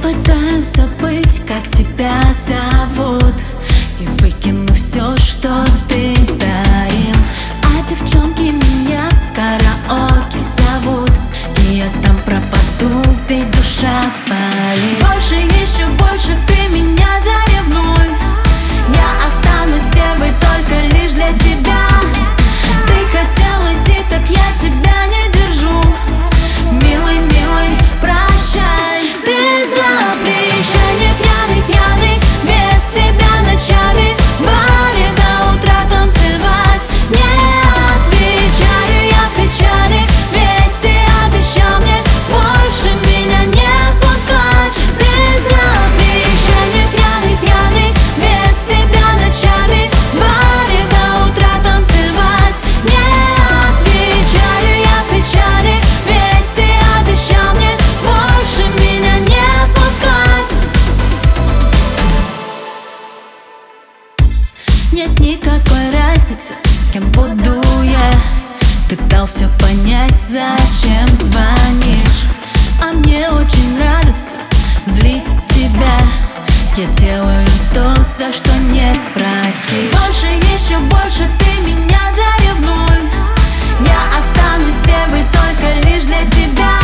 Попытаюсь забыть, как тебя зовут, и выкину все, что ты дарил. А девчонки меня в караоке зовут, и я там пропаду, ведь душа болит. Больше, еще больше ты меня заревнуй, я останусь стервой только лишь для тебя. Ты хотел уйти, так я тебя не держу. Милый, милый, прощай. Ты запрещай мне пьяный, пьяный, без тебя ночами в баре до утра танцевать. Не отвечаю я в печали, ведь ты обещал мне больше меня не отпускать. Ты запрещай мне пьяный, пьяный, без тебя ночами в баре до утра танцевать. Не отвечаю я в печали, ведь ты обещал мне больше меня не отпускать. Нет никакой разницы, с кем буду я. Ты дал все понять, зачем звонишь. А мне очень нравится злить тебя. Я делаю то, за что не простишь. Больше, еще больше ты меня заревнуй, я останусь стервой только лишь для тебя.